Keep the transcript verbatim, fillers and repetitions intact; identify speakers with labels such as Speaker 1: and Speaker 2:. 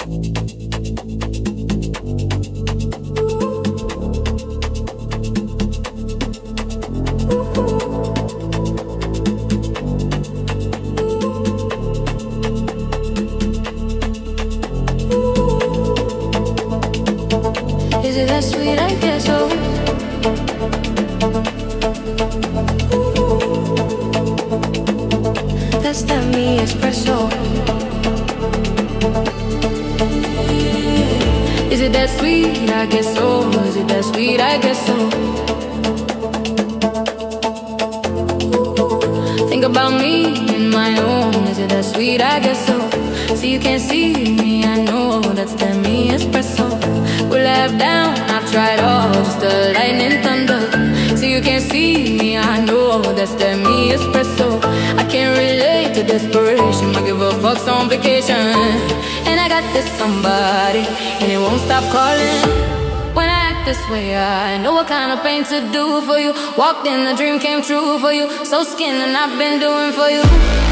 Speaker 1: Is it that sweet? I guess so. That's that me espresso. Is it that sweet? I guess so. Is it that sweet? I guess so. Think about me in my own. Is it that sweet? I guess so. See, you can't see me, I know. That's that me espresso. We laugh down, I've tried all, just the lightning thunder. See, you can't see me, I know. That's that me espresso. I can't relate to desperation. I give a fuck's on vacation. And I got this somebody, and it won't stop calling. When I act this way, I know what kind of pain to do for you. Walked in, the dream came true for you. So skin and I've been doing for you.